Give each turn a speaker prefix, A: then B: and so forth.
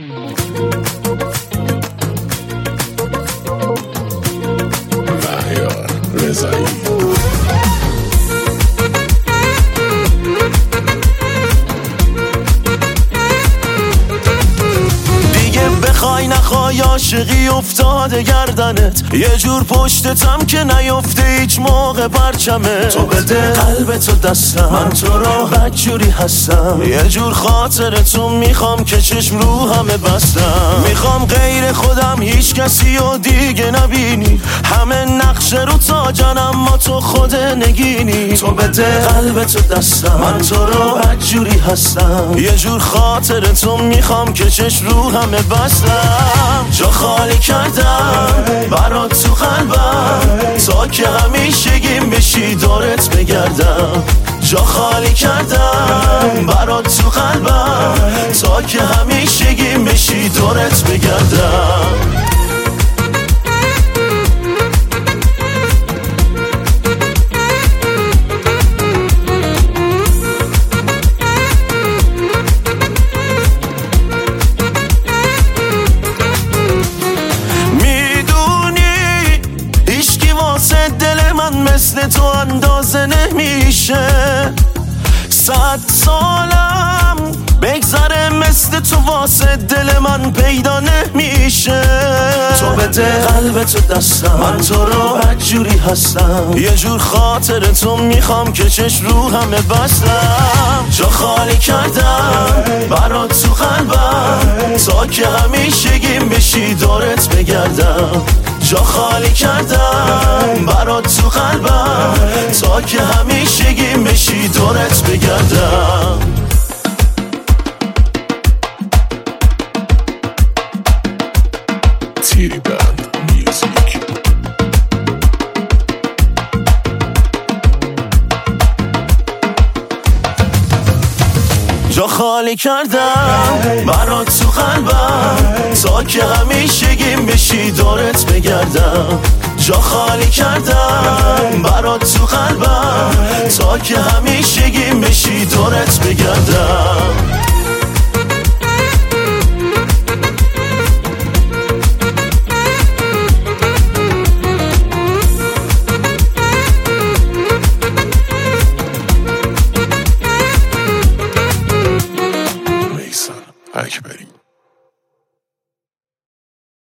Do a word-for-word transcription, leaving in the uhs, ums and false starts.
A: مهیار رضایی.
B: بخوای نخوای عاشقی افتاده گردنت، یه جور پشتتم که نیفته هیچ موقع پرچمه. تو بده قلب تو دستم، من تو رو بدجوری هستم، یه جور خاطرتو میخوام که چشم رو همه بستم. میخوام غیر خودم هیچ کسی و دیگه نبینی، همه نقشه رو تاجن اما تو خود نگینی. تو بده قلب تو دستم، من تو رو بدجوری هستم، یه جور خاطرتو میخوام که چشم رو همه بستم. جا خالی کردم برات تو قلبم تا که همیشگیم بشی دورت بگردم. جا خالی کردم برات تو قلبم تا که همیشگیم بشی دورت بگردم. مثل تو اندازه نمیشه، صد سالم بگذره مثل تو واسه دل من پیدا نمیشه. تو بده قلب تو دستم، من تو رو بدجوری هستم، یه جور خاطرتو میخوام که چشم رو همه بستم. جا خالی کردم برات تو قلبم تا که همیشگیم بشی دورت بگردم. جا خالی کردم برات تو قلبم تا که همیشگیم بشی دورت بگردم.
A: تیری بند میوزیک.
B: جا خالی کردم برات تو قلبم تا که همیشگیم بشی دورت بگردم. جا خالی کردم برات تو قلبم تا که همیشگیم بشی دورت بگردم.